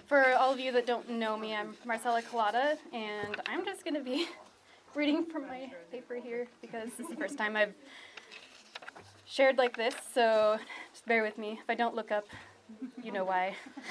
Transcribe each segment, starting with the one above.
For all of you that don't know me, I'm Marcella Collada, and I'm just going to be reading from my paper here because this is the first time I've shared like this, so just bear with me. If I don't look up, you know why.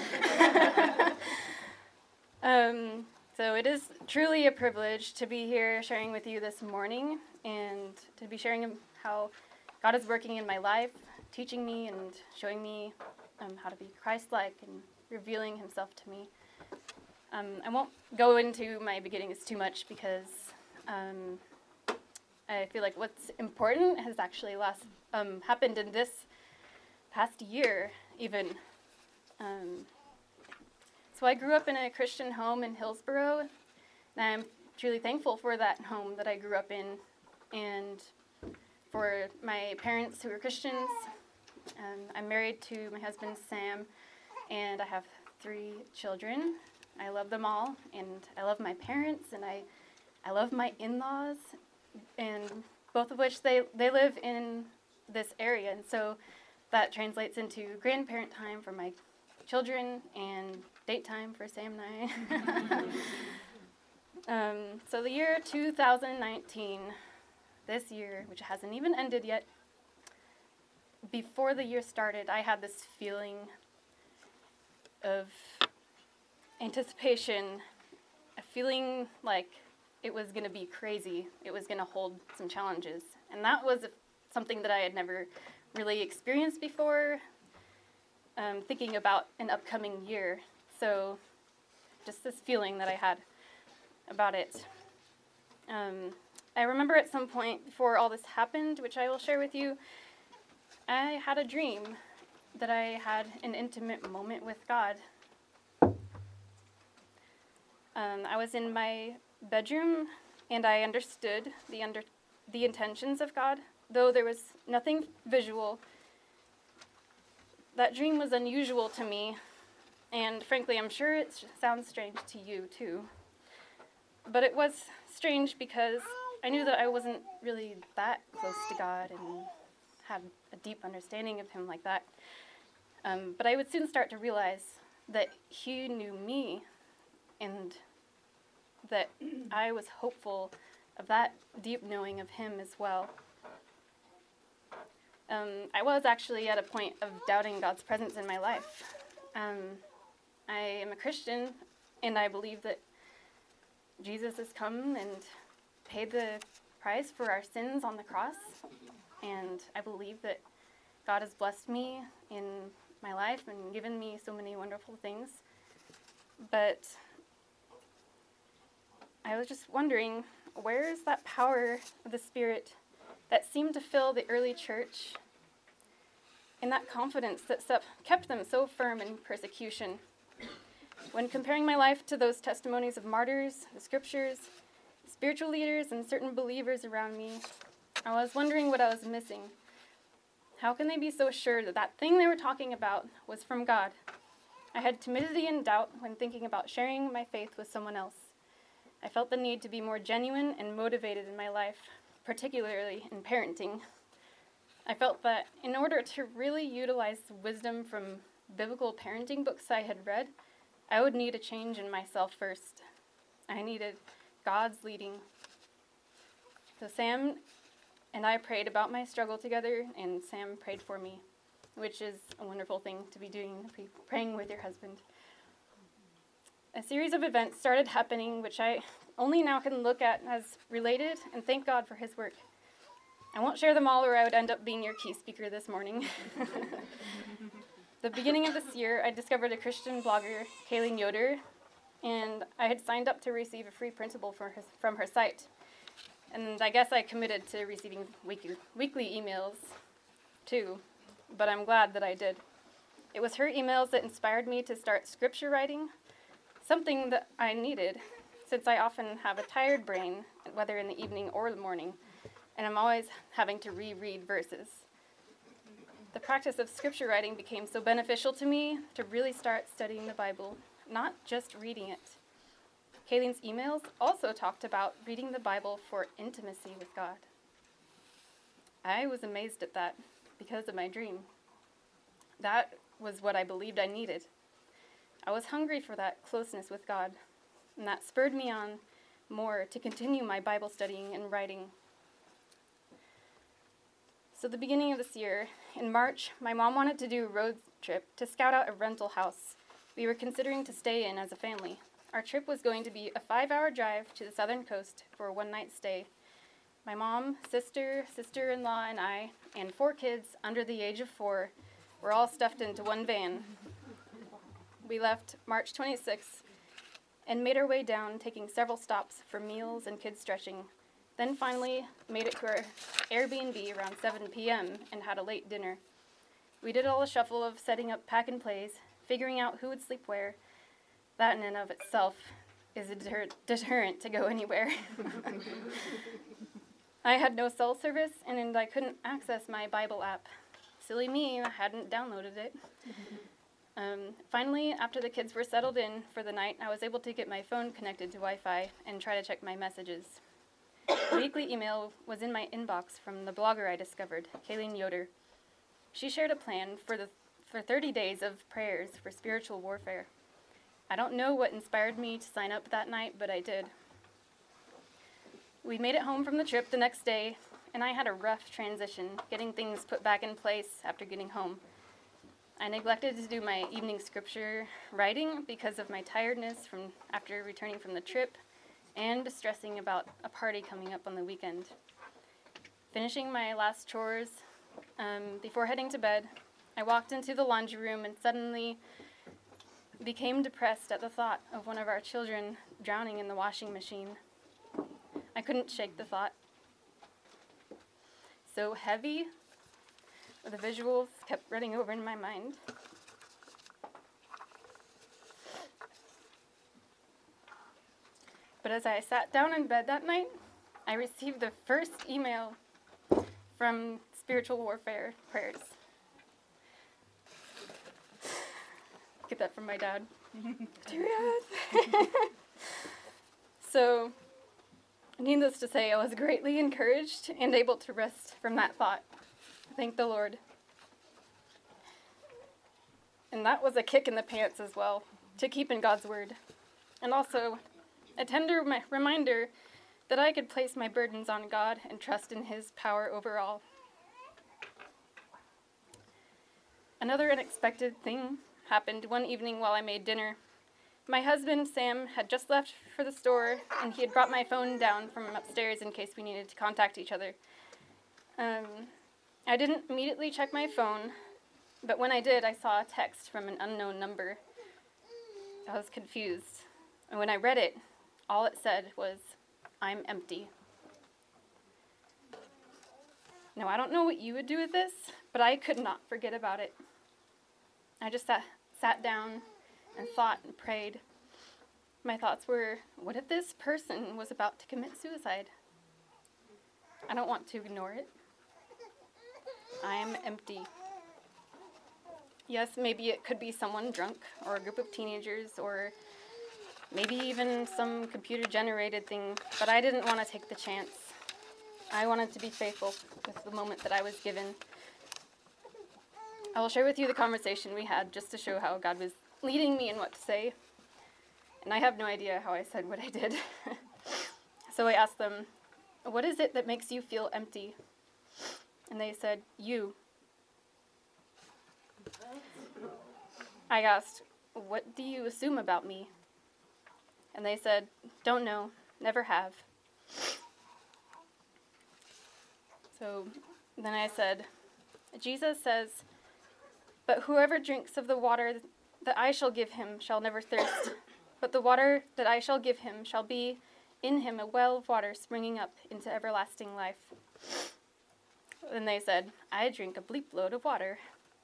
So it is truly a privilege to be here sharing with you this morning and to be sharing how God is working in my life, teaching me and showing me how to be Christ-like and revealing himself to me. I won't go into my beginnings too much because I feel like what's important has actually happened in this past year even. So I grew up in a Christian home in Hillsboro, and I'm truly thankful for that home that I grew up in and for my parents who are Christians. I'm married to my husband, Sam, and I have 3 children. I love them all, and I love my parents, and I love my in-laws, and both of which they live in this area, and so that translates into grandparent time for my children and date time for Sam and I. So the year 2019, this year, which hasn't even ended yet, before the year started, I had this feeling of anticipation, a feeling like it was going to be crazy. It was going to hold some challenges. And that was something that I had never really experienced before, thinking about an upcoming year. So just this feeling that I had about it. I remember at some point before all this happened, which I will share with you, I had a dream that I had an intimate moment with God. I was in my bedroom, and I understood the intentions of God, though there was nothing visual. That dream was unusual to me, and frankly, I'm sure it sounds strange to you too. But it was strange because I knew that I wasn't really that close to God and had a deep understanding of him like that. But I would soon start to realize that he knew me and that I was hopeful of that deep knowing of him as well. I was actually at a point of doubting God's presence in my life. I am a Christian, and I believe that Jesus has come and paid the price for our sins on the cross, and I believe that God has blessed me in my life and given me so many wonderful things. But I was just wondering, where is that power of the Spirit that seemed to fill the early church and that confidence that kept them so firm in persecution? When comparing my life to those testimonies of martyrs, the scriptures, spiritual leaders, and certain believers around me, I was wondering what I was missing. How can they be so sure that that thing they were talking about was from God? I had timidity and doubt when thinking about sharing my faith with someone else. I felt the need to be more genuine and motivated in my life, particularly in parenting. I felt that in order to really utilize the wisdom from biblical parenting books I had read, I would need a change in myself first. I needed God's leading. So Sam and I prayed about my struggle together, and Sam prayed for me, which is a wonderful thing to be doing, praying with your husband. A series of events started happening, which I only now can look at as related, and thank God for his work. I won't share them all, or I would end up being your key speaker this morning. The beginning of this year, I discovered a Christian blogger, Kayleen Yoder, and I had signed up to receive a free printable from her site. And I guess I committed to receiving weekly emails, too, but I'm glad that I did. It was her emails that inspired me to start scripture writing, something that I needed, since I often have a tired brain, whether in the evening or the morning, and I'm always having to reread verses. The practice of scripture writing became so beneficial to me to really start studying the Bible, not just reading it. Kayleen's emails also talked about reading the Bible for intimacy with God. I was amazed at that because of my dream. That was what I believed I needed. I was hungry for that closeness with God, and that spurred me on more to continue my Bible studying and writing. So the beginning of this year, in March, my mom wanted to do a road trip to scout out a rental house we were considering to stay in as a family. Our trip was going to be a 5-hour drive to the southern coast for a one-night stay. My mom, sister, sister-in-law, and I, and 4 kids under the age of 4, were all stuffed into one van. We left March 26th and made our way down, taking several stops for meals and kids stretching. Then finally made it to our Airbnb around 7 p.m. and had a late dinner. We did all a shuffle of setting up pack and plays, figuring out who would sleep where. That in and of itself is a deterrent to go anywhere. I had no cell service and I couldn't access my Bible app. Silly me, I hadn't downloaded it. Finally, after the kids were settled in for the night, I was able to get my phone connected to Wi-Fi and try to check my messages. A weekly email was in my inbox from the blogger I discovered, Kayleen Yoder. She shared a plan for 30 days of prayers for spiritual warfare. I don't know what inspired me to sign up that night, but I did. We made it home from the trip the next day, and I had a rough transition, getting things put back in place after getting home. I neglected to do my evening scripture writing because of my tiredness after returning from the trip, and stressing about a party coming up on the weekend. Finishing my last chores, before heading to bed, I walked into the laundry room and suddenly became depressed at the thought of one of our children drowning in the washing machine. I couldn't shake the thought. So heavy, the visuals kept running over in my mind. But as I sat down in bed that night, I received the first email from Spiritual Warfare Prayers. Get that from my dad. So, needless to say, I was greatly encouraged and able to rest from that thought. Thank the Lord. And that was a kick in the pants as well, to keep in God's word. And also, a tender reminder that I could place my burdens on God and trust in His power over all. Another unexpected thing happened one evening while I made dinner. My husband, Sam, had just left for the store, and he had brought my phone down from upstairs in case we needed to contact each other. I didn't immediately check my phone, but when I did, I saw a text from an unknown number. I was confused, and when I read it, all it said was, "I'm empty." Now, I don't know what you would do with this, but I could not forget about it. I just sat down and thought and prayed. My thoughts were, what if this person was about to commit suicide? I don't want to ignore it. I am empty. Yes, maybe it could be someone drunk, or a group of teenagers, or maybe even some computer-generated thing, but I didn't want to take the chance. I wanted to be faithful with the moment that I was given. I will share with you the conversation we had just to show how God was leading me in what to say. And I have no idea how I said what I did. So I asked them, "What is it that makes you feel empty?" And they said, "You." I asked, "What do you assume about me?" And they said, "Don't know, never have." So then I said, "Jesus says, 'But whoever drinks of the water that I shall give him shall never thirst, but the water that I shall give him shall be in him a well of water springing up into everlasting life.'" And they said, "I drink a bleep load of water."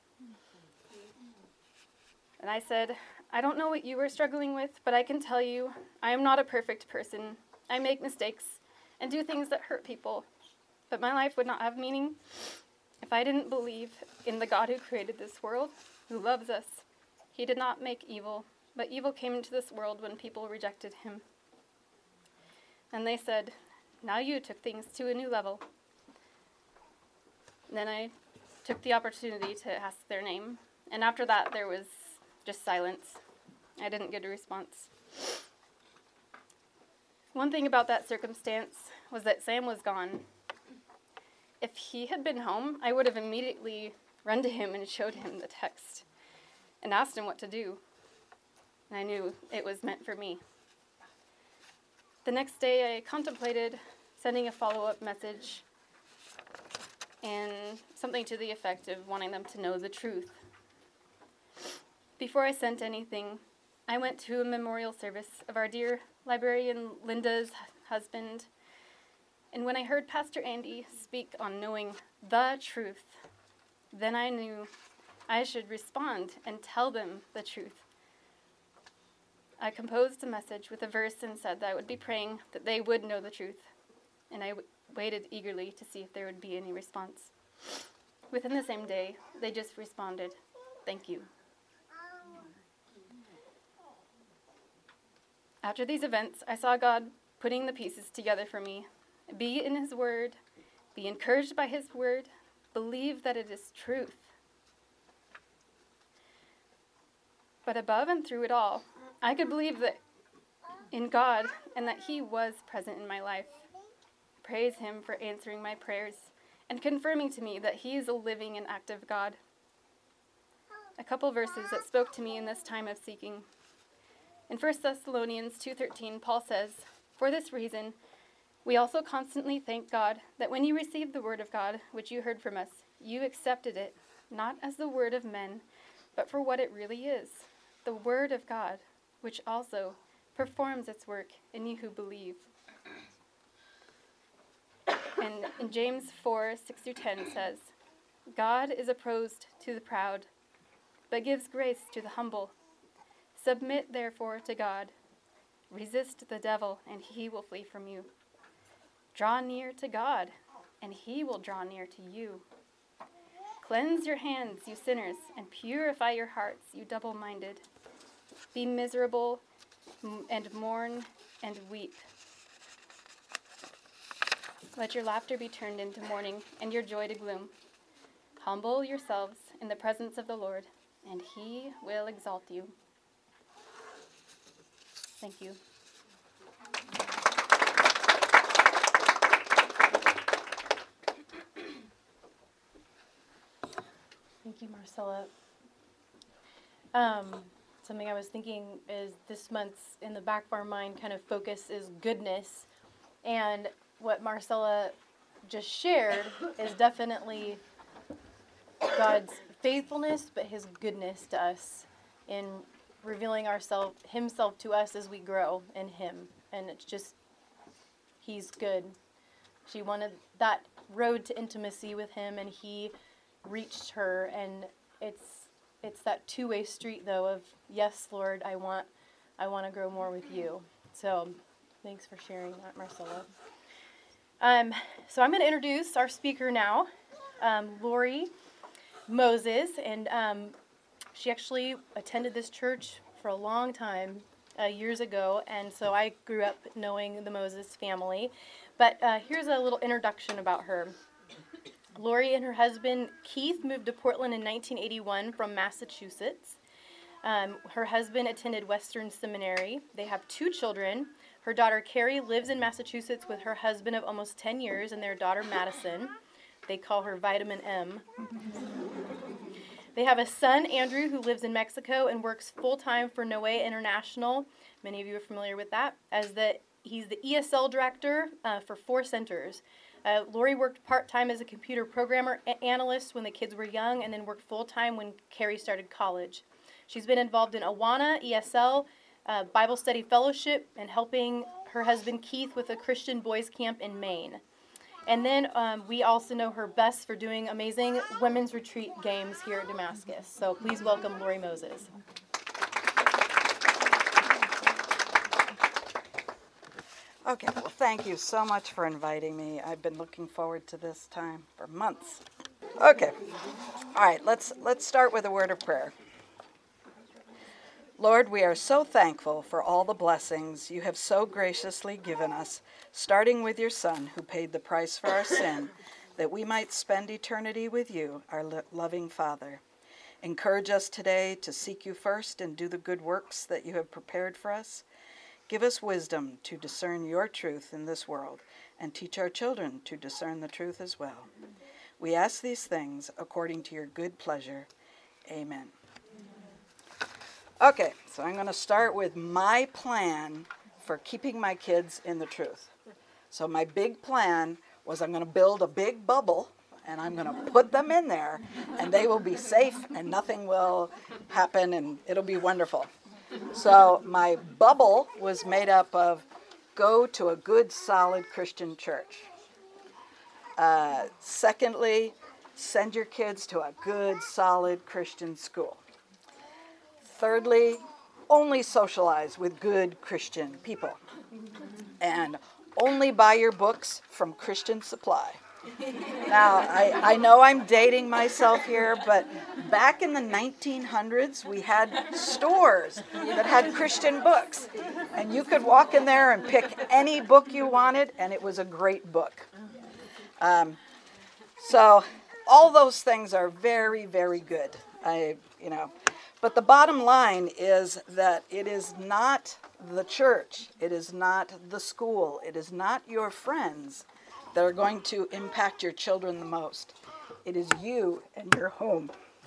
And I said, "I don't know what you are struggling with, but I can tell you, I am not a perfect person. I make mistakes and do things that hurt people. But my life would not have meaning if I didn't believe in the God who created this world, who loves us. He did not make evil, but evil came into this world when people rejected him." And they said, "Now you took things to a new level." And then I took the opportunity to ask their name. And after that, there was just silence. I didn't get a response. One thing about that circumstance was that Sam was gone. If he had been home, I would have immediately run to him and showed him the text and asked him what to do. And I knew it was meant for me. The next day, I contemplated sending a follow-up message and something to the effect of wanting them to know the truth. Before I sent anything, I went to a memorial service of our dear librarian Linda's husband, and when I heard Pastor Andy speak on knowing the truth, then I knew I should respond and tell them the truth. I composed a message with a verse and said that I would be praying that they would know the truth, and I waited eagerly to see if there would be any response. Within the same day, they just responded, "Thank you." After these events, I saw God putting the pieces together for me. Be in His Word, be encouraged by His Word, believe that it is truth. But above and through it all, I could believe that in God and that He was present in my life. Praise Him for answering my prayers and confirming to me that He is a living and active God. A couple verses that spoke to me in this time of seeking. In 1 Thessalonians 2:13, Paul says, "For this reason, we also constantly thank God that when you received the word of God, which you heard from us, you accepted it, not as the word of men, but for what it really is, the word of God, which also performs its work in you who believe." And in James 4:6-10 says, "God is opposed to the proud, but gives grace to the humble. Submit, therefore, to God. Resist the devil, and he will flee from you. Draw near to God, and He will draw near to you. Cleanse your hands, you sinners, and purify your hearts, you double-minded. Be miserable, and mourn, and weep. Let your laughter be turned into mourning, and your joy to gloom. Humble yourselves in the presence of the Lord, and He will exalt you." Thank you. Thank you, Marcella. Something I was thinking is this month's in the back of our mind kind of focus is goodness. And what Marcella just shared is definitely God's faithfulness, but His goodness to us in revealing Himself to us as we grow in Him. And it's just, He's good. She wanted that road to intimacy with Him, and He reached her, and it's that two-way street though of, yes, Lord, I want to grow more with you. So thanks for sharing that, Marcella. So I'm going to introduce our speaker now, Lori Moses, and she actually attended this church for a long time, years ago, and so I grew up knowing the Moses family. But here's a little introduction about her. Lori and her husband, Keith, moved to Portland in 1981 from Massachusetts. Her husband attended Western Seminary. They have 2 children. Her daughter, Carrie, lives in Massachusetts with her husband of almost 10 years and their daughter, Madison. They call her Vitamin M. They have a son, Andrew, who lives in Mexico and works full-time for Noe International. Many of you are familiar with that, he's the ESL director for 4 centers. Lori worked part-time as a computer programmer analyst when the kids were young, and then worked full-time when Carrie started college. She's been involved in Awana, ESL, Bible Study Fellowship, and helping her husband Keith with a Christian boys camp in Maine. And then we also know her best for doing amazing women's retreat games here at Damascus. So please welcome Lori Moses. Okay, well, thank you so much for inviting me. I've been looking forward to this time for months. Okay, all right, let's start with a word of prayer. Lord, we are so thankful for all the blessings you have so graciously given us, starting with your Son, who paid the price for our sin, that we might spend eternity with you, our loving Father. Encourage us today to seek you first and do the good works that you have prepared for us. Give us wisdom to discern your truth in this world and teach our children to discern the truth as well. We ask these things according to your good pleasure. Amen. Okay, so I'm going to start with my plan for keeping my kids in the truth. So my big plan was I'm going to build a big bubble and I'm going to put them in there and they will be safe and nothing will happen and it'll be wonderful. So my bubble was made up of go to a good, solid Christian church. Secondly, send your kids to a good, solid Christian school. Thirdly, only socialize with good Christian people. And only buy your books from Christian Supply. Now, I know I'm dating myself here, but back in the 1900s, we had stores that had Christian books. And you could walk in there and pick any book you wanted, and it was a great book. So all those things are very, very good. But the bottom line is that it is not the church, it is not the school, it is not your friends that are going to impact your children the most. It is you and your home.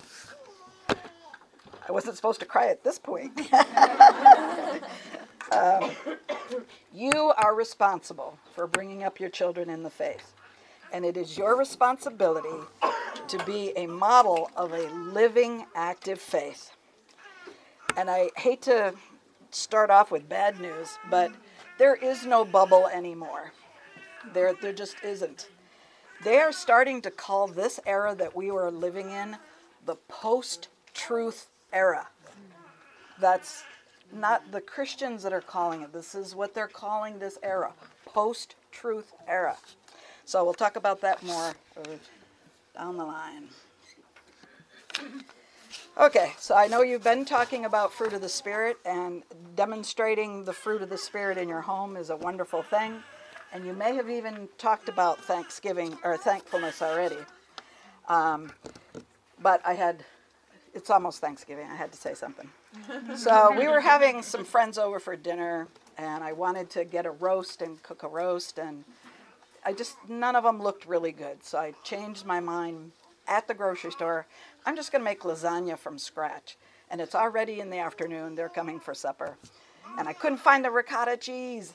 I wasn't supposed to cry at this point. You are responsible for bringing up your children in the faith. And it is your responsibility to be a model of a living, active faith. And I hate to start off with bad news, but there is no bubble anymore. There just isn't. They are starting to call this era that we were living in the post-truth era. That's not the Christians that are calling it. This is what they're calling this era, post-truth era. So we'll talk about that more down the line. Okay, so I know you've been talking about fruit of the Spirit, and demonstrating the fruit of the Spirit in your home is a wonderful thing. And you may have even talked about Thanksgiving or thankfulness already. But it's almost Thanksgiving, I had to say something. So we were having some friends over for dinner, and I wanted to get a roast and cook a roast, and none of them looked really good. So I changed my mind at the grocery store. I'm just going to make lasagna from scratch. And it's already in the afternoon. They're coming for supper. And I couldn't find the ricotta cheese.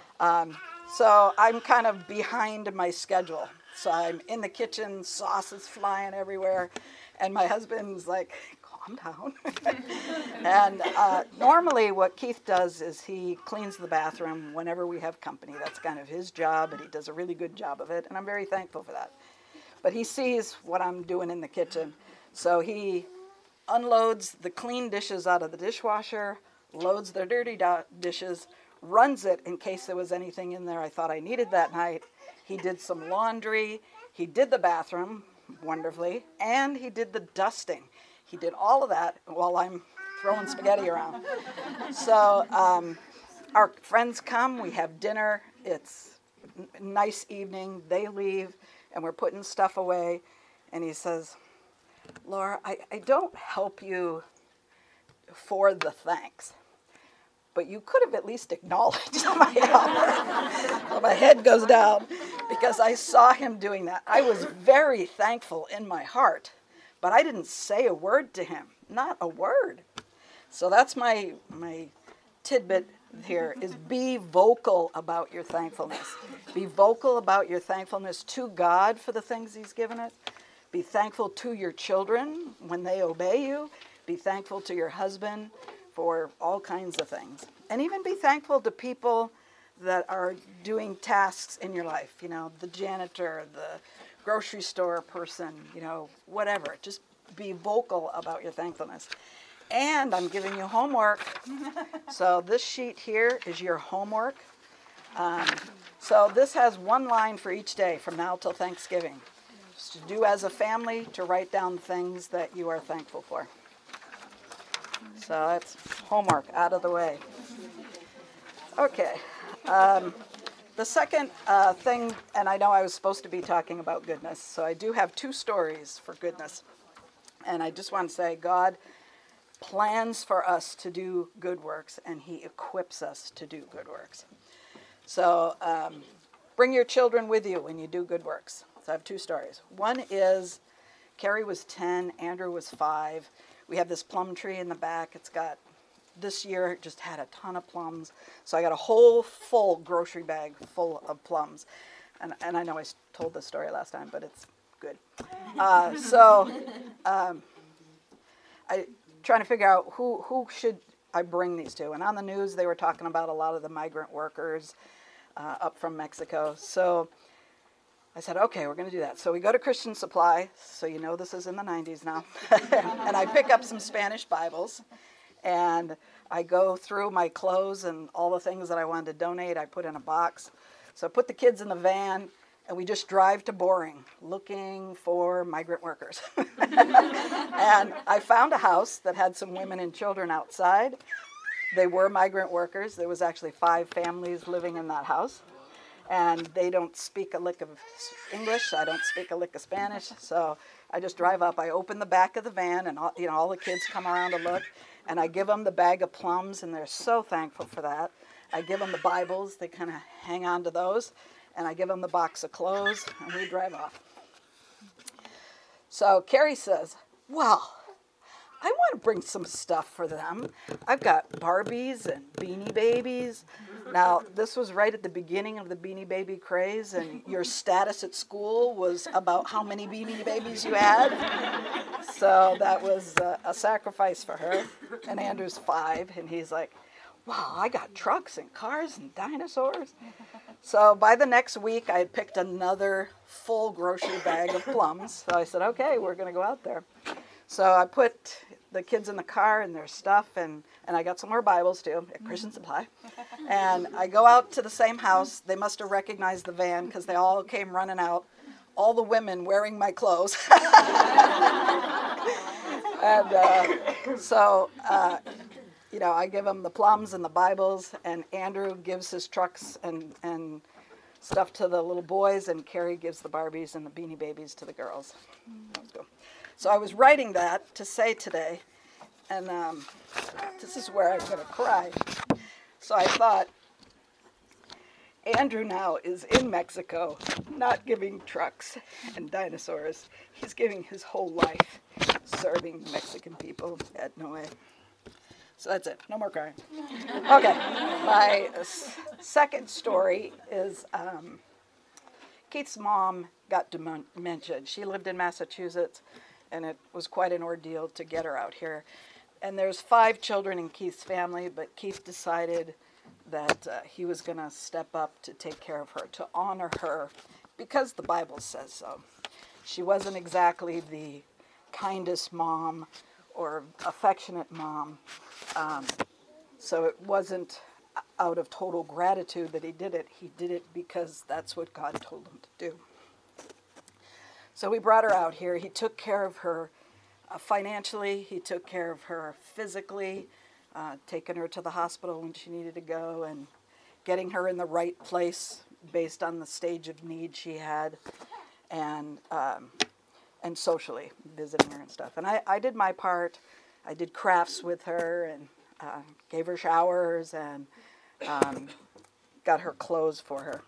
So I'm kind of behind my schedule. So I'm in the kitchen, sauce is flying everywhere. And my husband's like, calm down. And normally what Keith does is he cleans the bathroom whenever we have company. That's kind of his job, and he does a really good job of it. And I'm very thankful for that. But he sees what I'm doing in the kitchen. So he unloads the clean dishes out of the dishwasher, loads the dirty dishes, runs it in case there was anything in there I thought I needed that night. He did some laundry. He did the bathroom wonderfully, and he did the dusting. He did all of that while I'm throwing spaghetti around. So our friends come. We have dinner. It's a nice evening. They leave, and we're putting stuff away. And he says, Laura, I don't help you for the thanks, but you could have at least acknowledged my help. So my head goes down because I saw him doing that. I was very thankful in my heart, but I didn't say a word to him, not a word. So that's my tidbit here is be vocal about your thankfulness. Be vocal about your thankfulness to God for the things he's given us. Be thankful to your children when they obey you. Be thankful to your husband for all kinds of things. And even be thankful to people that are doing tasks in your life. You know, the janitor, the grocery store person, whatever. Just be vocal about your thankfulness. And I'm giving you homework. So this sheet here is your homework. So this has one line for each day from now till Thanksgiving. To do as a family, to write down things that you are thankful for. So that's homework out of the way. Okay. The second thing, and I know I was supposed to be talking about goodness, so I do have two stories for goodness. And I just want to say, God plans for us to do good works, and he equips us to do good works. So bring your children with you when you do good works. So I have two stories. One is Carrie was 10, Andrew was 5. We have this plum tree in the back. It's got, this year, just had a ton of plums. So I got a whole full grocery bag full of plums. And I know I told this story last time, but it's good. I trying to figure out who should I bring these to. And on the news, they were talking about a lot of the migrant workers up from Mexico. So I said, okay, we're going to do that. So we go to Christian Supply. So you know this is in the 90s now. And I pick up some Spanish Bibles. And I go through my clothes and all the things that I wanted to donate. I put in a box. So I put the kids in the van. And we just drive to Boring looking for migrant workers. And I found a house that had some women and children outside. They were migrant workers. There was actually 5 families living in that house. And they don't speak a lick of English. I don't speak a lick of Spanish. So I just drive up. I open the back of the van, and all the kids come around to look. And I give them the bag of plums, and they're so thankful for that. I give them the Bibles. They kind of hang on to those. And I give them the box of clothes, and we drive off. So Carrie says, well, I want to bring some stuff for them. I've got Barbies and Beanie Babies. Now, this was right at the beginning of the Beanie Baby craze, and your status at school was about how many Beanie Babies you had. So that was a sacrifice for her. And Andrew's 5, and he's like, wow, I got trucks and cars and dinosaurs. So by the next week, I had picked another full grocery bag of plums. So I said, okay, we're going to go out there. So I put the kids in the car and their stuff, and I got some more Bibles, too, at Christian Supply. And I go out to the same house. They must have recognized the van because they all came running out, all the women wearing my clothes. And so I give them the plums and the Bibles, and Andrew gives his trucks and stuff to the little boys, and Carrie gives the Barbies and the Beanie Babies to the girls. So I was writing that to say today, and this is where I'm going to cry. So I thought, Andrew now is in Mexico, not giving trucks and dinosaurs. He's giving his whole life serving Mexican people at Noé. So that's it. No more crying. Okay. My second story is Keith's mom got dementia. She lived in Massachusetts, and it was quite an ordeal to get her out here. And there's 5 children in Keith's family, but Keith decided that he was going to step up to take care of her, to honor her, because the Bible says so. She wasn't exactly the kindest mom or affectionate mom. So it wasn't out of total gratitude that he did it. He did it because that's what God told him to do. So we brought her out here. He took care of her financially. He took care of her physically, taking her to the hospital when she needed to go and getting her in the right place based on the stage of need she had, and socially visiting her and stuff. And I did my part. I did crafts with her and gave her showers and got her clothes for her.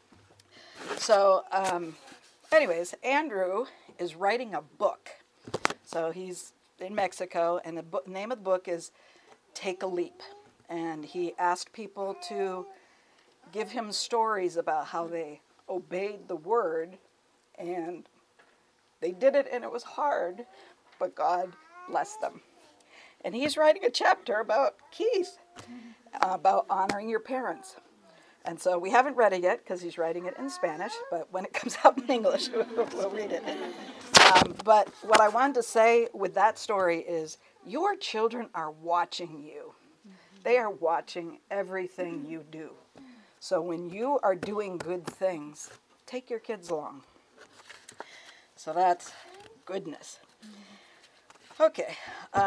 So anyways, Andrew is writing a book. So he's in Mexico, and the name of the book is Take a Leap. And he asked people to give him stories about how they obeyed the word, and they did it, and it was hard, but God blessed them. And he's writing a chapter about Keith, about honoring your parents. And so we haven't read it yet because he's writing it in Spanish, but when it comes out in English, we'll read it. But what I wanted to say with that story is your children are watching you. They are watching everything you do. So when you are doing good things, take your kids along. So that's goodness. Okay.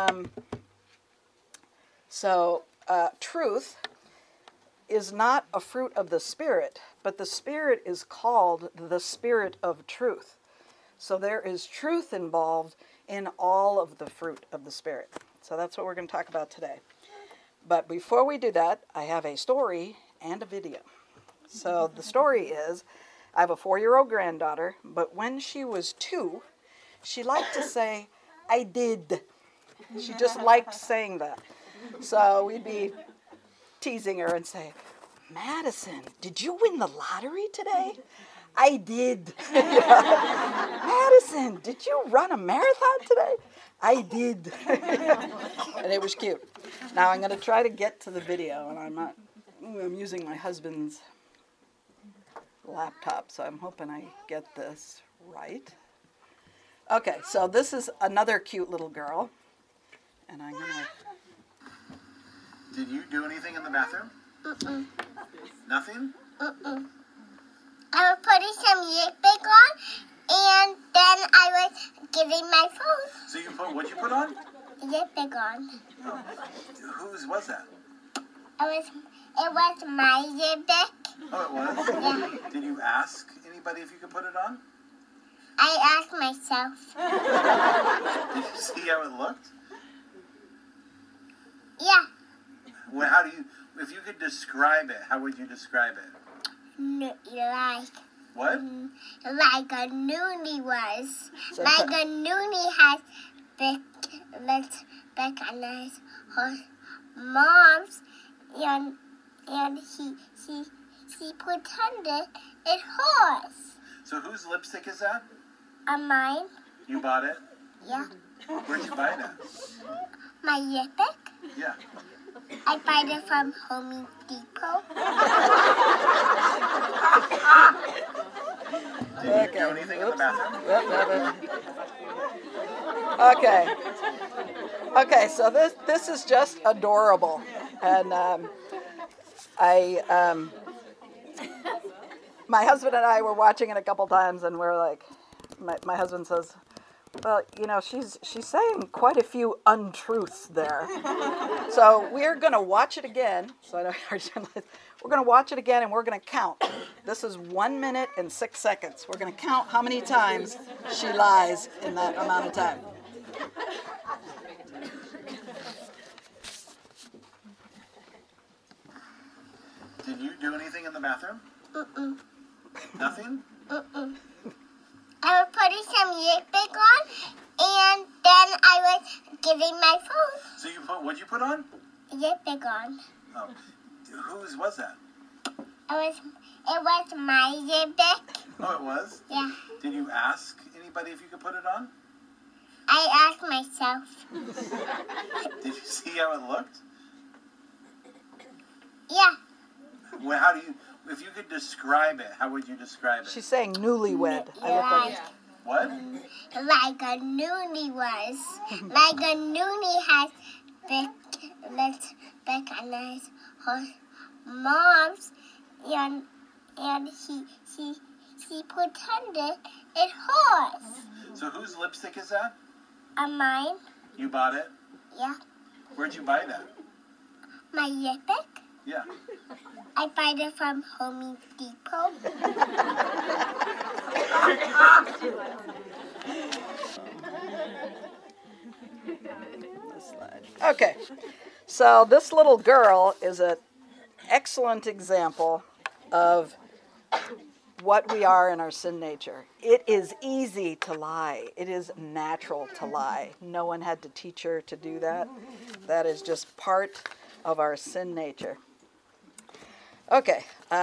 Truth is not a fruit of the Spirit, but the Spirit is called the Spirit of truth. So there is truth involved in all of the fruit of the Spirit. So that's what we're going to talk about today. But before we do that, I have a story and a video. So the story is, I have a 4-year-old granddaughter, but when she was 2, she liked to say, "I did." She just liked saying that. So we'd be teasing her and say, "Madison, did you win the lottery today?" "I did." "Madison, did you run a marathon today?" "I did." And it was cute. Now I'm going to try to get to the video, and I'm using my husband's laptop, so I'm hoping I get this right. Okay, so this is another cute little girl, and I'm going to... Did you do anything in the bathroom? Nothing? I was putting some lipstick on, and then I was giving my phone So you put, what'd you put on? lipstick on. Whose was that? It was my lipstick. Oh, it was? Yeah. Did you ask anybody if you could put it on? I asked myself. Did you see how it looked? Yeah. Well, how do you, if you could describe it, how would you describe it? What? Like a noonie was. So- Like a noonie has big lipstick on his mom's, and he pretended it was. So whose lipstick is that? On mine. You bought it? Yeah. Where'd you buy that? My lipstick. Yeah. I bought it from Home Depot. Did you do anything in the bathroom? Okay, so this is just adorable. And my husband and I were watching it a couple times, and we're like, my husband says, "Well, she's saying quite a few untruths there." So we're going to watch it again. So we're going to watch it again, and we're going to count. This is 1 minute and 6 seconds. We're going to count how many times she lies in that amount of time. Did you do anything in the bathroom? Nothing? I was putting some lipstick on, and then I was giving my phone So you put, what'd you put on? lipstick on. Oh. Whose was that? It was my lipstick. Oh, it was? Yeah. Did you ask anybody if you could put it on? I asked myself. Did you see how it looked? Yeah. Well, how do you, if you could describe it, how would you describe it? She's saying newlywed. I look like... What? Like a noonie was. Like a noonie has big lipstick on his mom's, and he pretended it was. So whose lipstick is that? On mine. You bought it? Yeah. Where'd you buy that? My lipstick. Yeah. I bought it from Home Depot. Okay, so this little girl is an excellent example of what we are in our sin nature. It is easy to lie. It is natural to lie. No one had to teach her to do that. That is just part of our sin nature. Okay,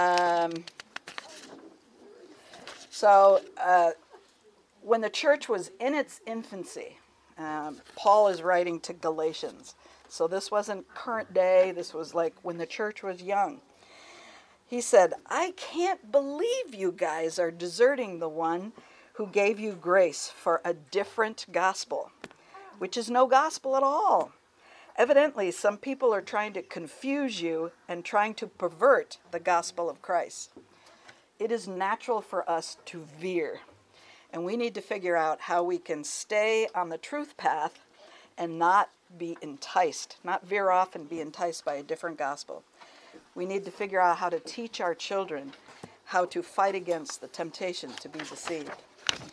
so when the church was in its infancy, Paul is writing to Galatians. So this wasn't current day. This was like when the church was young. He said, "I can't believe you guys are deserting the one who gave you grace for a different gospel, which is no gospel at all. Evidently, some people are trying to confuse you and trying to pervert the gospel of Christ. It is natural for us to veer, and we need to figure out how we can stay on the truth path and not be enticed, not veer off and be enticed by a different gospel. We need to figure out how to teach our children how to fight against the temptation to be deceived."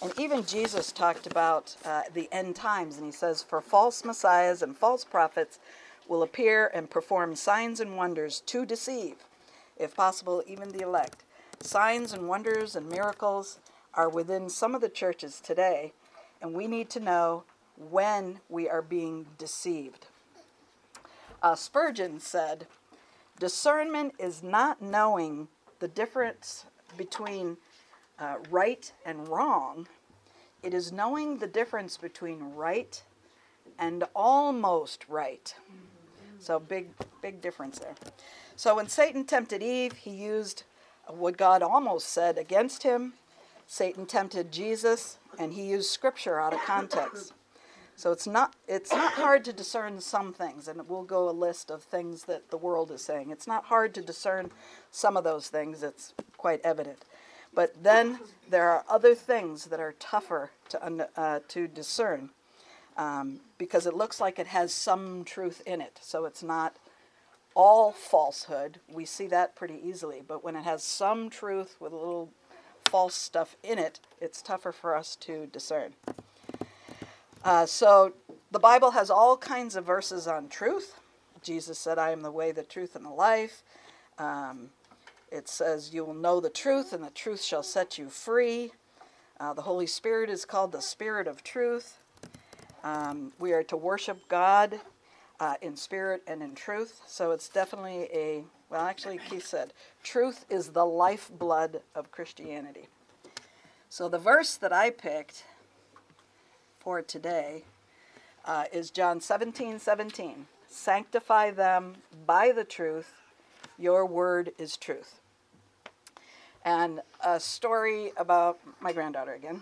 And even Jesus talked about the end times, and he says, "For false messiahs and false prophets will appear and perform signs and wonders to deceive, if possible, even the elect." Signs and wonders and miracles are within some of the churches today, and we need to know when we are being deceived. Spurgeon said, "Discernment is not knowing the difference between right and wrong. It is knowing the difference between right and almost right." So big difference there. So when Satan tempted Eve, he used what God almost said against him. Satan tempted Jesus, and he used scripture out of context. So it's not hard to discern some things, and we'll go a list of things that the world is saying. It's not hard to discern some of those things. It's quite evident. But then there are other things that are tougher to discern because it looks like it has some truth in it. So it's not all falsehood. We see that pretty easily. But when it has some truth with a little false stuff in it, it's tougher for us to discern. So the Bible has all kinds of verses on truth. Jesus said, "I am the way, the truth, and the life." It says, "You will know the truth, and the truth shall set you free." The Holy Spirit is called the Spirit of truth. We are to worship God in spirit and in truth. So it's definitely actually Keith said, truth is the lifeblood of Christianity. So the verse that I picked for today is John 17:17. "Sanctify them by the truth. Your word is truth." And a story about my granddaughter again.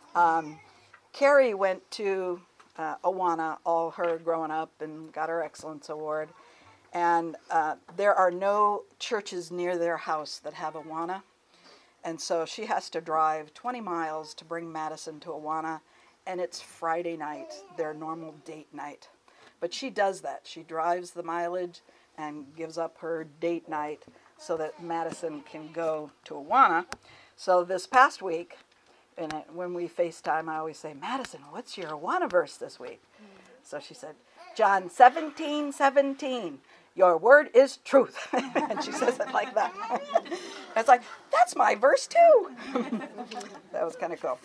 Carrie went to Awana all her growing up and got her Excellence Award. And there are no churches near their house that have Awana. And so she has to drive 20 miles to bring Madison to Awana. And it's Friday night, their normal date night. But she does that. She drives the mileage and gives up her date night so that Madison can go to Awana. So this past week, when we FaceTime, I always say, "Madison, what's your Awana verse this week?" So she said, "John 17:17. Your word is truth." And she says it like that. It's like, that's my verse too. That was kind of cool.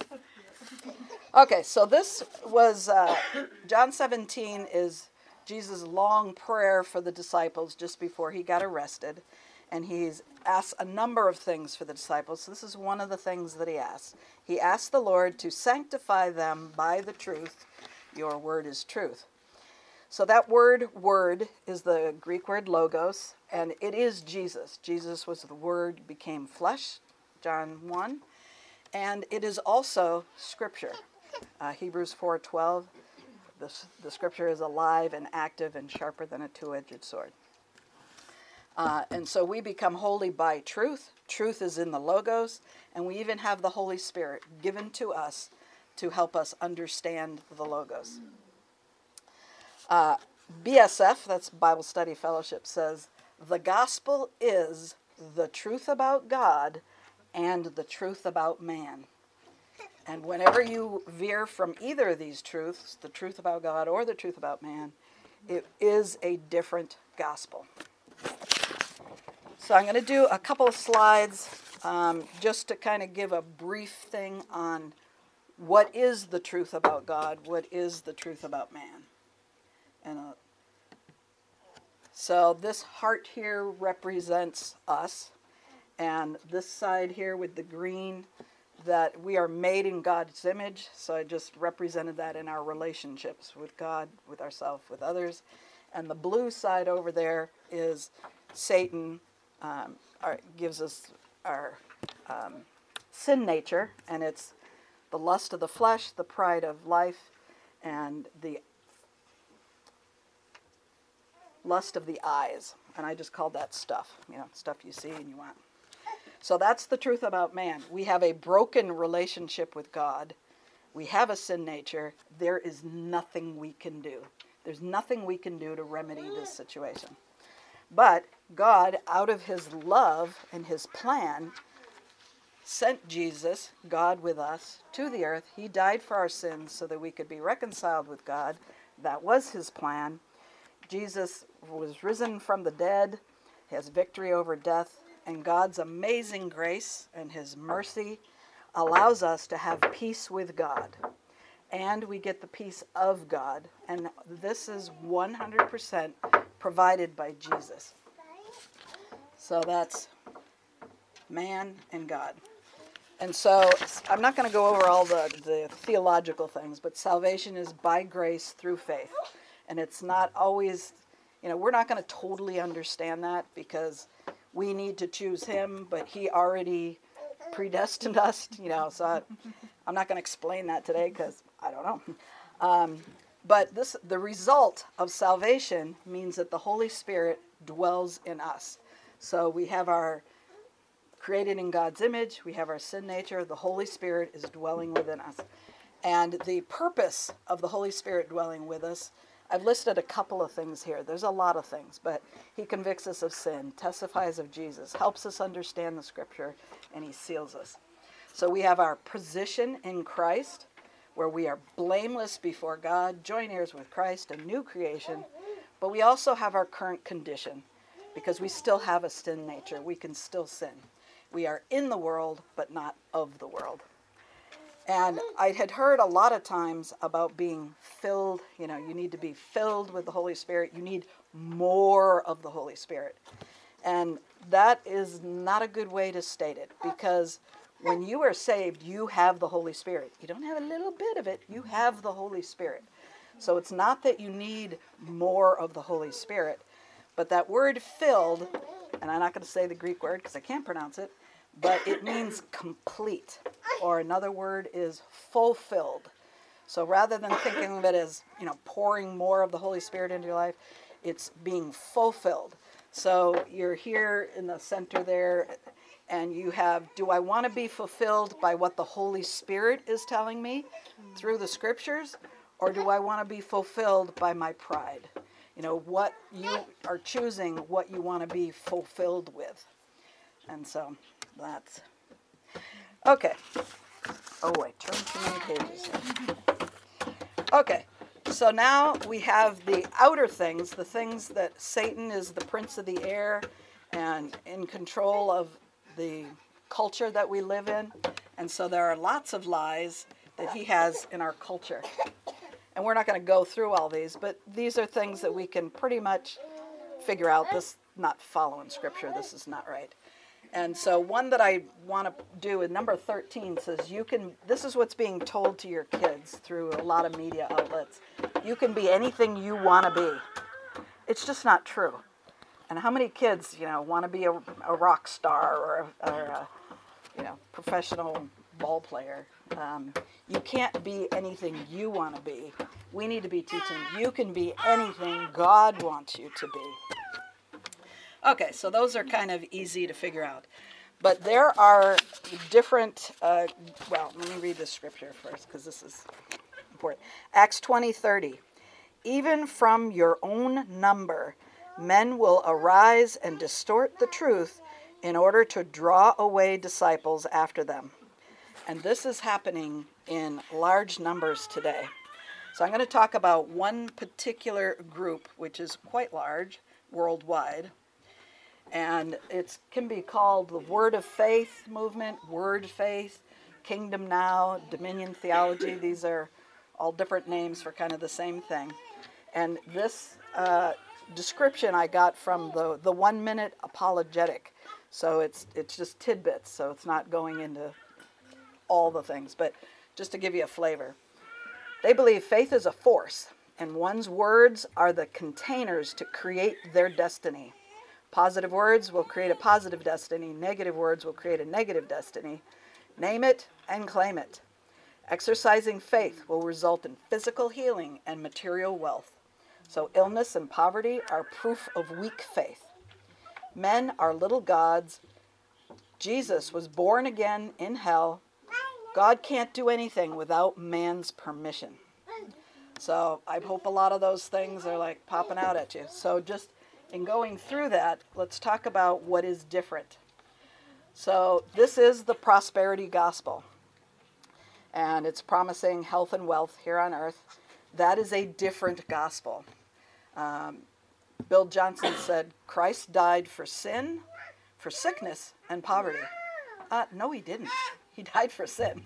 Okay, so this was John 17 is Jesus' long prayer for the disciples just before he got arrested. And he's asked a number of things for the disciples. So this is one of the things that he asked. He asked the Lord to sanctify them by the truth. Your word is truth. So that word is the Greek word logos, and it is Jesus. Jesus was the Word, became flesh, John 1. And it is also Scripture. Hebrews 4:12, the Scripture is alive and active and sharper than a two-edged sword. And so we become holy by truth. Truth is in the logos, and we even have the Holy Spirit given to us to help us understand the logos. BSF, that's Bible Study Fellowship, says, "The gospel is the truth about God and the truth about man." And whenever you veer from either of these truths, the truth about God or the truth about man, it is a different gospel. So I'm going to do a couple of slides just to kind of give a brief thing on what is the truth about God, what is the truth about man. And so this heart here represents us, and this side here with the green, that we are made in God's image. So I just represented that in our relationships with God, with ourselves, with others. And the blue side over there is Satan gives us our sin nature, and it's the lust of the flesh, the pride of life, and the lust of the eyes. And I just called that stuff, stuff you see and you want. So that's the truth about man. We have a broken relationship with God. We have a sin nature. There is nothing we can do. There's nothing we can do to remedy this situation. But God, out of his love and his plan, sent Jesus, God with us, to the earth. He died for our sins so that we could be reconciled with God. That was his plan. Jesus was risen from the dead, has victory over death, and God's amazing grace and his mercy allows us to have peace with God. And we get the peace of God. And this is 100% provided by Jesus. So that's man and God. And so I'm not going to go over all the theological things, but salvation is by grace through faith. And it's not always, we're not going to totally understand that because we need to choose him, but he already predestined us, so I'm not going to explain that today because I don't know. But the result of salvation means that the Holy Spirit dwells in us. So we have our created in God's image, we have our sin nature, the Holy Spirit is dwelling within us. And the purpose of the Holy Spirit dwelling with us, I've listed a couple of things here. There's a lot of things, but he convicts us of sin, testifies of Jesus, helps us understand the scripture, and he seals us. So we have our position in Christ, where we are blameless before God, joint heirs with Christ, a new creation. But we also have our current condition, because we still have a sin nature. We can still sin. We are in the world, but not of the world. And I had heard a lot of times about being filled. You need to be filled with the Holy Spirit. You need more of the Holy Spirit. And that is not a good way to state it, because when you are saved, you have the Holy Spirit. You don't have a little bit of it. You have the Holy Spirit. So it's not that you need more of the Holy Spirit, but that word filled, and I'm not going to say the Greek word because I can't pronounce it, but it means complete, or another word is fulfilled. So rather than thinking of it as, pouring more of the Holy Spirit into your life, it's being fulfilled. So you're here in the center there, and you have, do I want to be fulfilled by what the Holy Spirit is telling me through the scriptures, or do I want to be fulfilled by my pride? What you are choosing, what you want to be fulfilled with. And so that's okay. Oh, I turned too many pages. Okay, so now we have the outer things, the things that Satan is the prince of the air and in control of the culture that we live in. And so there are lots of lies that he has in our culture. And we're not going to go through all these, but these are things that we can pretty much figure out. This not following scripture. This is not right. And so one that I want to do is number 13 says this is what's being told to your kids through a lot of media outlets. You can be anything you want to be. It's just not true. And how many kids, want to be a rock star or a professional ball player? You can't be anything you want to be. We need to be teaching you can be anything God wants you to be. Okay, so those are kind of easy to figure out. But there are different, let me read the scripture first because this is important. Acts 20:30. Even from your own number, men will arise and distort the truth in order to draw away disciples after them. And this is happening in large numbers today. So I'm going to talk about one particular group, which is quite large worldwide. And it can be called the Word of Faith movement, Word Faith, Kingdom Now, Dominion Theology. These are all different names for kind of the same thing. And this description I got from the 1 Minute Apologetic. So it's just tidbits, so it's not going into all the things, but just to give you a flavor. They believe faith is a force, and one's words are the containers to create their destiny. Positive words will create a positive destiny. Negative words will create a negative destiny. Name it and claim it. Exercising faith will result in physical healing and material wealth. So illness and poverty are proof of weak faith. Men are little gods. Jesus was born again in hell. God can't do anything without man's permission. So I hope a lot of those things are like popping out at you. So just in going through that, let's talk about what is different. So this is the prosperity gospel. And it's promising health and wealth here on earth. That is a different gospel. Bill Johnson said, Christ died for sin, for sickness, and poverty. No, he didn't. He died for sin.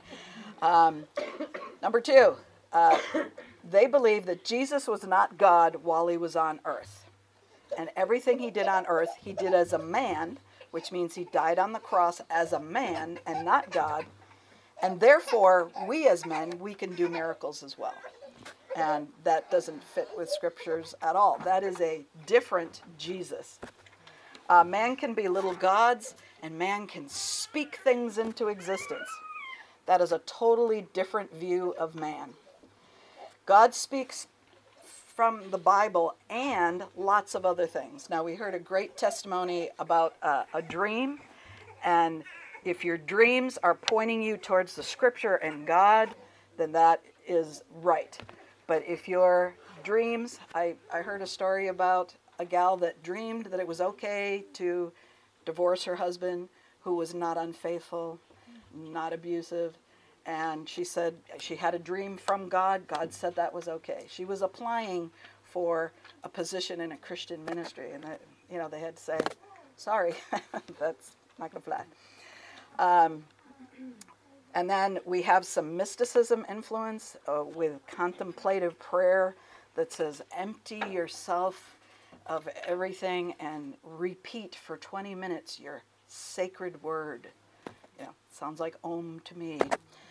Number two, they believe that Jesus was not God while he was on earth. And everything he did on earth, he did as a man, which means he died on the cross as a man and not God. And therefore, we as men, we can do miracles as well. And that doesn't fit with scriptures at all. That is a different Jesus. Man can be little gods, and man can speak things into existence. That is a totally different view of man. God speaks from the Bible and lots of other things. Now, we heard a great testimony about a dream, and if your dreams are pointing you towards the scripture and God, then that is right. But if your dreams, I heard a story about a gal that dreamed that it was okay to divorce her husband, who was not unfaithful, not abusive, and she said she had a dream from God. God said that was okay. She was applying for a position in a Christian ministry, and they had to say, sorry, that's not going to fly. And then we have some mysticism influence with contemplative prayer that says empty yourself of everything and repeat for 20 minutes your sacred word. Sounds like Om to me.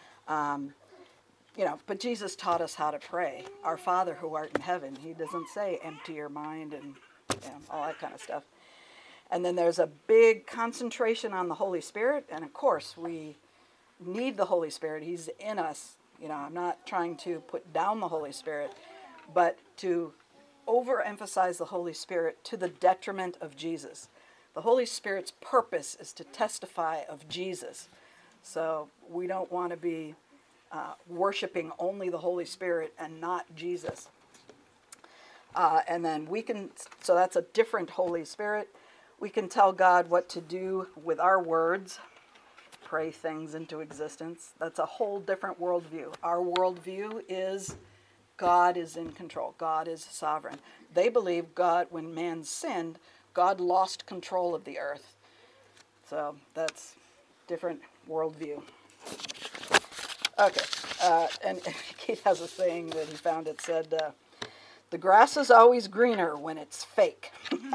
But Jesus taught us how to pray. Our Father who art in heaven. He doesn't say empty your mind and all that kind of stuff. And then there's a big concentration on the Holy Spirit. And of course, we need the Holy Spirit. He's in us. I'm not trying to put down the Holy Spirit, but to overemphasize the Holy Spirit to the detriment of Jesus. The Holy Spirit's purpose is to testify of Jesus. So we don't want to be worshiping only the Holy Spirit and not Jesus. And then so that's a different Holy Spirit. We can tell God what to do with our words, pray things into existence. That's a whole different worldview. Our worldview is God is in control. God is sovereign. They believe God, when man sinned, God lost control of the earth. So that's different worldview. Okay, and Keith has a saying that he found. It said, the grass is always greener when it's fake.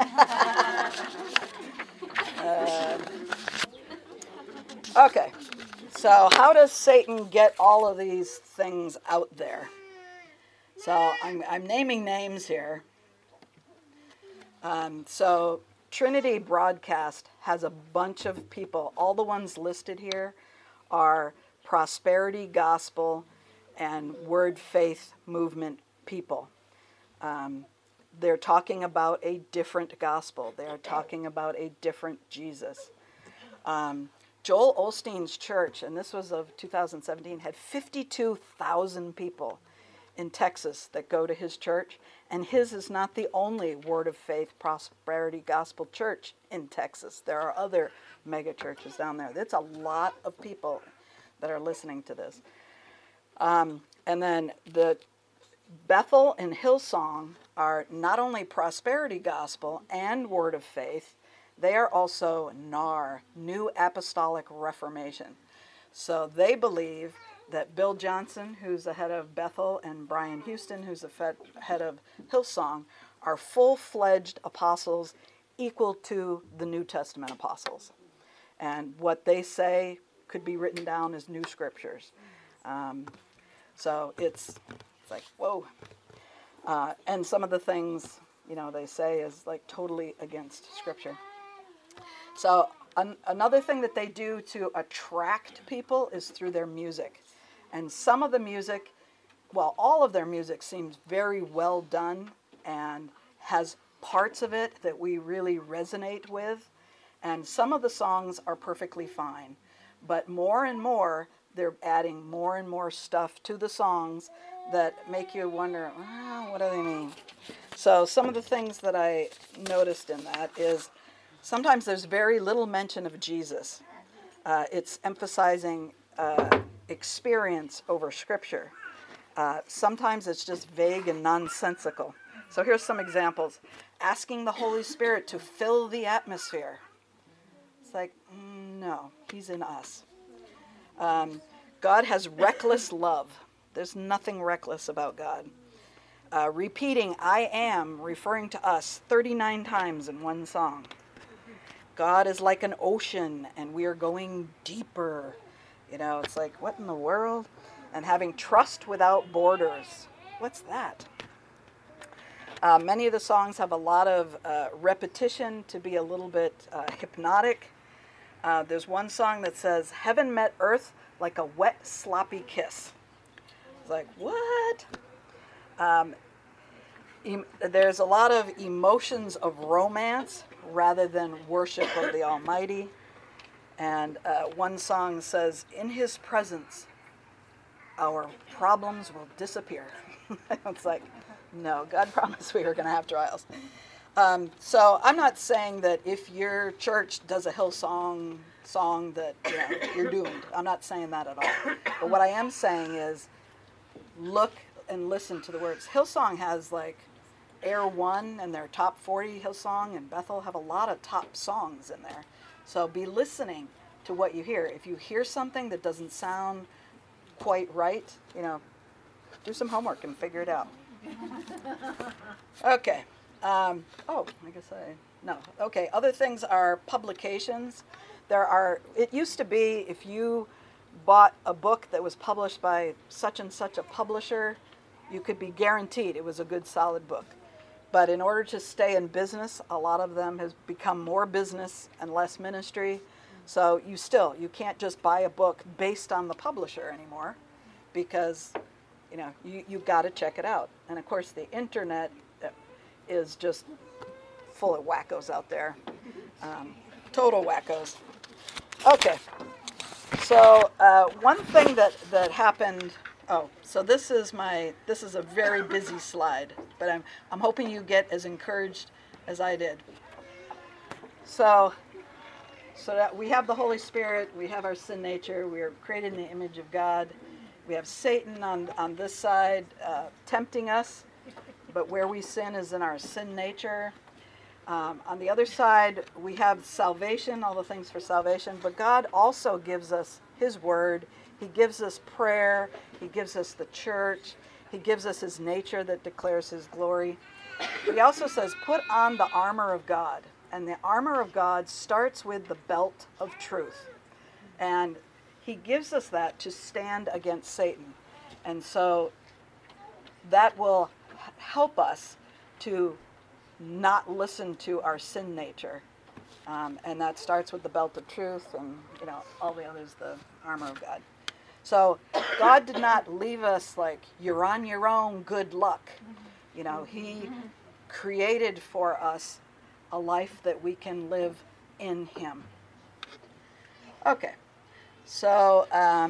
Okay, so how does Satan get all of these things out there? So I'm naming names here. So Trinity Broadcast has a bunch of people. All the ones listed here are prosperity gospel and word faith movement people. They're talking about a different gospel. They are talking about a different Jesus. Joel Osteen's church, and this was of 2017, had 52,000 people in Texas that go to his church, and his is not the only Word of Faith Prosperity Gospel church in Texas. There are other mega churches down there. That's a lot of people that are listening to this. And then the Bethel and Hillsong are not only Prosperity Gospel and Word of Faith, they are also NAR, New Apostolic Reformation. So they believe that Bill Johnson, who's the head of Bethel, and Brian Houston, who's the head of Hillsong, are full-fledged apostles equal to the New Testament apostles. And what they say could be written down as new scriptures. So it's like, whoa. And some of the things, they say is like totally against scripture. So another thing that they do to attract people is through their music. And some of the music, all of their music seems very well done and has parts of it that we really resonate with. And some of the songs are perfectly fine. But more and more, they're adding more and more stuff to the songs that make you wonder, what do they mean? So some of the things that I noticed in that is Sometimes there's very little mention of Jesus. It's emphasizing experience over Scripture. Sometimes it's just vague and nonsensical. So here's some examples. Asking the Holy Spirit to fill the atmosphere. It's like, no, he's in us. God has reckless love. There's nothing reckless about God. Repeating I am, referring to us 39 times in one song. God is like an ocean and we are going deeper. You know, it's like, what in the world? And having trust without borders. What's that? Many of the songs have a lot of repetition to be a little bit hypnotic. There's one song that says, heaven met earth like a wet, sloppy kiss. It's like, what? There's a lot of emotions of romance rather than worship of the Almighty. And one song says, in his presence, our problems will disappear. It's like, no, God promised we were going to have trials. So I'm not saying that if your church does a Hillsong song that you're doomed. I'm not saying that at all. But what I am saying is look and listen to the words. Hillsong has like Air One and their top 40. Hillsong and Bethel have a lot of top songs in there. So be listening to what you hear. If you hear something that doesn't sound quite right, do some homework and figure it out. Okay. Okay, other things are publications. It used to be if you bought a book that was published by such and such a publisher, you could be guaranteed it was a good, solid book. But in order to stay in business, a lot of them has become more business and less ministry. So you can't just buy a book based on the publisher anymore because, you've got to check it out. And of course, the internet is just full of wackos out there. Total wackos. Okay. So one thing that happened. So this is a very busy slide, but I'm hoping you get as encouraged as I did. So that we have the Holy Spirit, we have our sin nature, we are created in the image of God. We have Satan on this side tempting us, but where we sin is in our sin nature. On the other side, we have salvation, all the things for salvation, but God also gives us His Word. He gives us prayer. He gives us the church. He gives us His nature that declares His glory. But He also says, put on the armor of God. And the armor of God starts with the belt of truth. And He gives us that to stand against Satan. And so that will help us to not listen to our sin nature. And that starts with the belt of truth and, all the others, the armor of God. So God did not leave us like, you're on your own, good luck. He created for us a life that we can live in Him. Okay. So,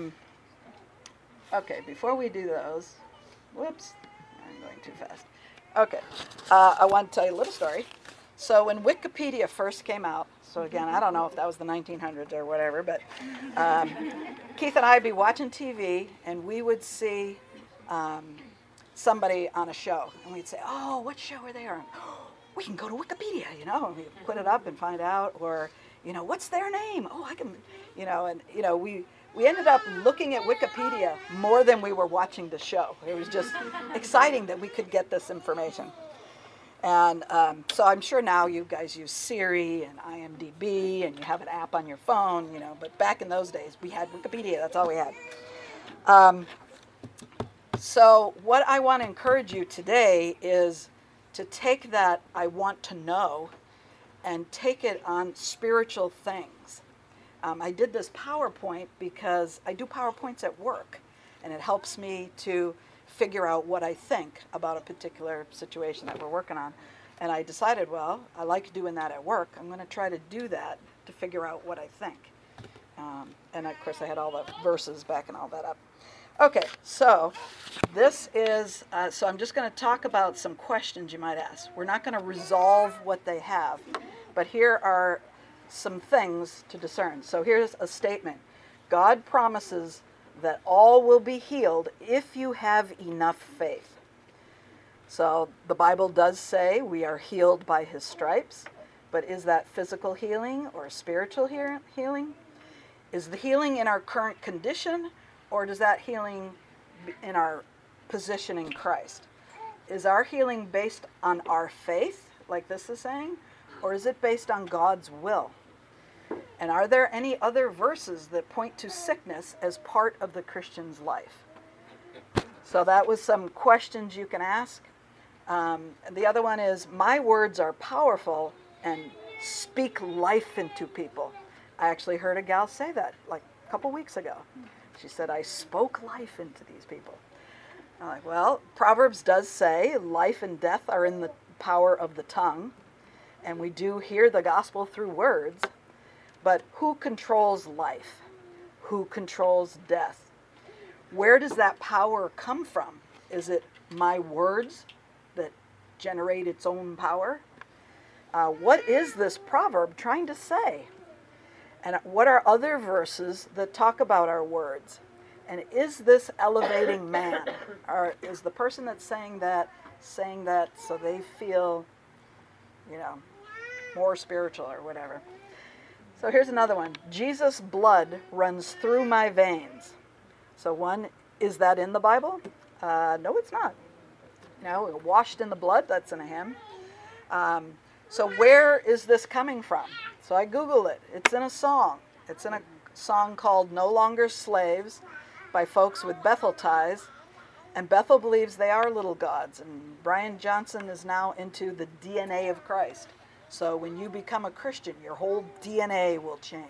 before we do those, whoops, I'm going too fast. Okay, I want to tell you a little story. So when Wikipedia first came out, so again, I don't know if that was the 1900s or whatever, but Keith and I would be watching TV, and we would see somebody on a show, and we'd say, oh, what show are they on? We can go to Wikipedia, and we put it up and find out, or, what's their name? Oh, I can, we ended up looking at Wikipedia more than we were watching the show. It was just exciting that we could get this information. And so I'm sure now you guys use Siri and IMDb and you have an app on your phone, but back in those days we had Wikipedia, that's all we had. So what I want to encourage you today is to take that I want to know and take it on spiritual things. I did this PowerPoint because I do PowerPoints at work, and it helps me to figure out what I think about a particular situation that we're working on. And I decided, well, I like doing that at work. I'm going to try to do that to figure out what I think. And of course, I had all the verses backing all that up. Okay, so this is, so I'm just going to talk about some questions you might ask. We're not going to resolve what they have, but here are some things to discern. So here's a statement. God promises that all will be healed if you have enough faith. So the Bible does say we are healed by his stripes, but is that physical healing or spiritual healing? Is the healing in our current condition, or does that healing in our position in Christ? Is our healing based on our faith, like this is saying, or is it based on God's will? And are there any other verses that point to sickness as part of the Christian's life? So that was some questions you can ask. The other one is, my words are powerful and speak life into people. I actually heard a gal say that like a couple weeks ago. She said, I spoke life into these people. I'm like, well, Proverbs does say life and death are in the power of the tongue, and we do hear the gospel through words, but who controls life? Who controls death? Where does that power come from? Is it my words that generate its own power? What is this proverb trying to say? And what are other verses that talk about our words? And is this elevating man? Or is the person that's saying that so they feel, more spiritual or whatever? So here's another one. Jesus' blood runs through my veins. So one, is that in the Bible? No, it's not. No, washed in the blood, that's in a hymn. So where is this coming from? So I Googled it. It's in a song. It's in a song called No Longer Slaves by folks with Bethel ties. And Bethel believes they are little gods. And Brian Johnson is now into the DNA of Christ. So when you become a Christian, your whole DNA will change.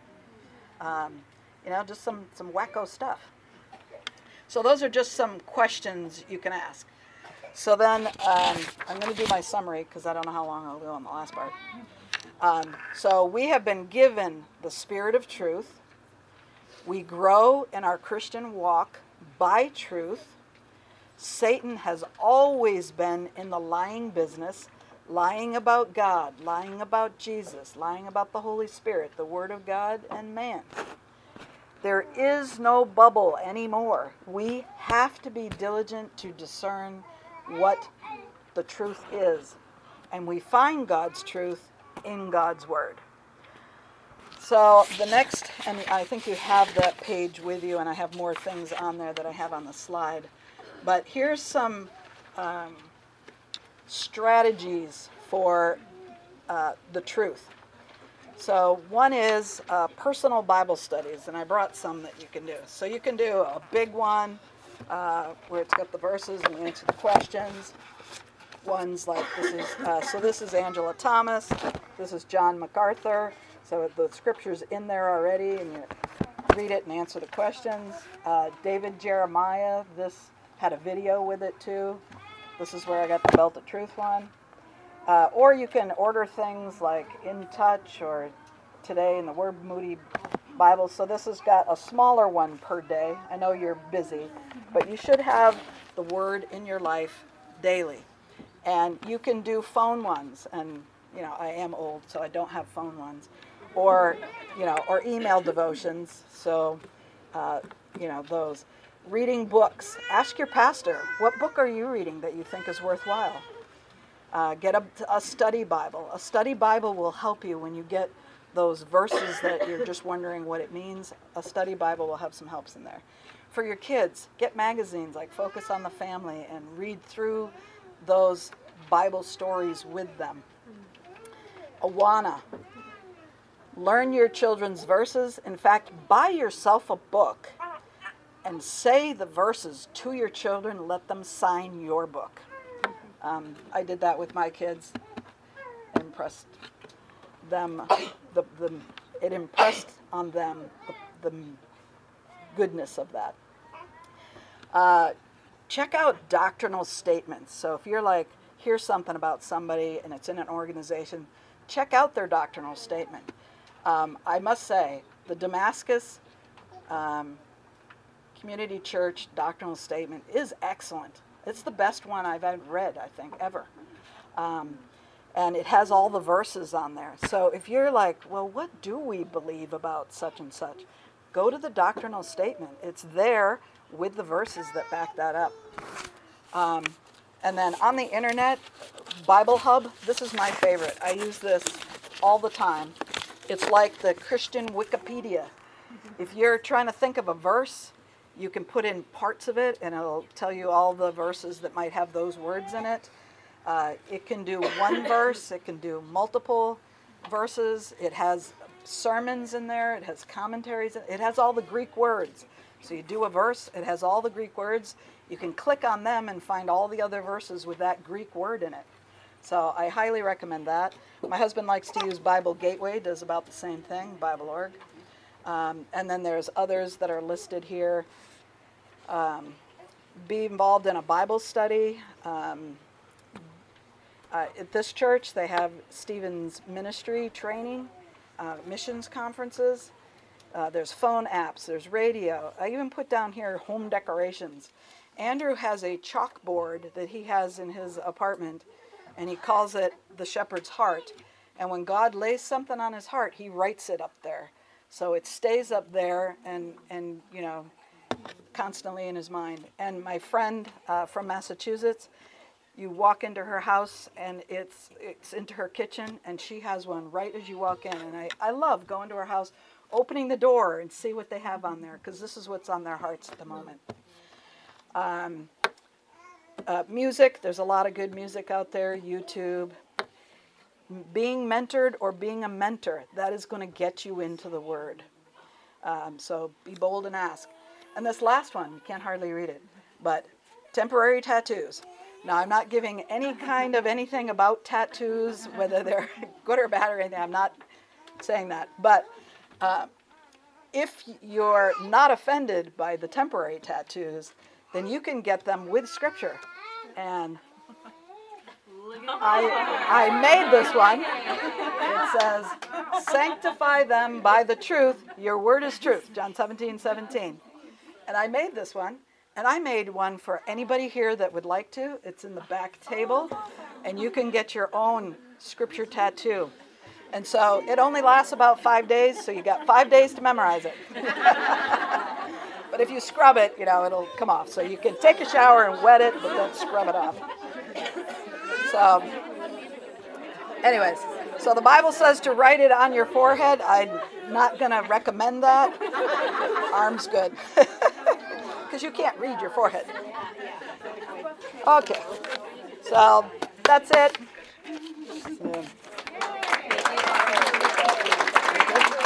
Just some wacko stuff. So those are just some questions you can ask. So then I'm going to do my summary because I don't know how long I'll do on the last part. So we have been given the Spirit of truth. We grow in our Christian walk by truth. Satan has always been in the lying business, lying about God, lying about Jesus, lying about the Holy Spirit, the Word of God, and man. There is no bubble anymore. We have to be diligent to discern what the truth is. And we find God's truth in God's Word. So the next, and I think you have that page with you, and I have more things on there that I have on the slide. But here's some strategies for the truth. So one is personal Bible studies, and I brought some that you can do. So you can do a big one where it's got the verses and you answer the questions. Ones like this is, this is Angela Thomas, this is John MacArthur. So the scripture's in there already, and you read it and answer the questions. David Jeremiah, this had a video with it too. This is where I got the Belt of Truth one. Or you can order things like In Touch or Today in the Word Moody Bible. So this has got a smaller one per day. I know you're busy, but you should have the Word in your life daily. And you can do phone ones, and I am old, so I don't have phone ones, or or email devotions. So those. Reading books. Ask your pastor, what book are you reading that you think is worthwhile? Get a study Bible. A study Bible will help you when you get those verses that you're just wondering what it means. A study Bible will have some helps in there. For your kids, get magazines like Focus on the Family and read through those Bible stories with them. Awana. Learn your children's verses. In fact, buy yourself a book and say the verses to your children. Let them sign your book. I did that with my kids. Impressed them. It impressed on them the goodness of that. Check out doctrinal statements. So if you're like, here's something about somebody and it's in an organization, check out their doctrinal statement. I must say, the Damascus Community Church doctrinal statement is excellent. It's the best one I've read, I think, ever. And it has all the verses on there. So if you're like, well, what do we believe about such and such? Go to the doctrinal statement. It's there with the verses that back that up. And then on the internet, Bible Hub, this is my favorite. I use this all the time. It's like the Christian Wikipedia. If you're trying to think of a verse, you can put in parts of it, and it'll tell you all the verses that might have those words in it. It can do one verse. It can do multiple verses. It has sermons in there. It has commentaries. It has all the Greek words. So you do a verse. It has all the Greek words. You can click on them and find all the other verses with that Greek word in it. So I highly recommend that. My husband likes to use Bible Gateway, does about the same thing, Bible.org. And then there's others that are listed here. Be involved in a Bible study. At this church, they have Stephen's ministry training, missions conferences. There's phone apps. There's radio. I even put down here home decorations. Andrew has a chalkboard that he has in his apartment, and he calls it the shepherd's heart. And when God lays something on his heart, he writes it up there. So it stays up there and you know, constantly in his mind. And my friend from Massachusetts, you walk into her house and it's into her kitchen, and she has one right as you walk in. And I love going to her house, opening the door and see what they have on there, because this is what's on their hearts at the moment. Music, there's a lot of good music out there, YouTube. Being mentored or being a mentor, that is going to get you into the Word. So be bold and ask. And this last one, you can't hardly read it, but temporary tattoos. Now, I'm not giving any kind of anything about tattoos, whether they're good or bad or anything. I'm not saying that. But if you're not offended by the temporary tattoos, then you can get them with Scripture. And I made this one. It says, sanctify them by the truth. Your word is truth. John 17:17. And I made this one. And I made one for anybody here that would like to. It's in the back table. And you can get your own Scripture tattoo. And so it only lasts about 5 days, so you got 5 days to memorize it. But if you scrub it, you know, it'll come off. So you can take a shower and wet it, but don't scrub it off. So, anyways, so the Bible says to write it on your forehead. I'm not going to recommend that. Arm's good. Because you can't read your forehead. Okay. So, that's it. So.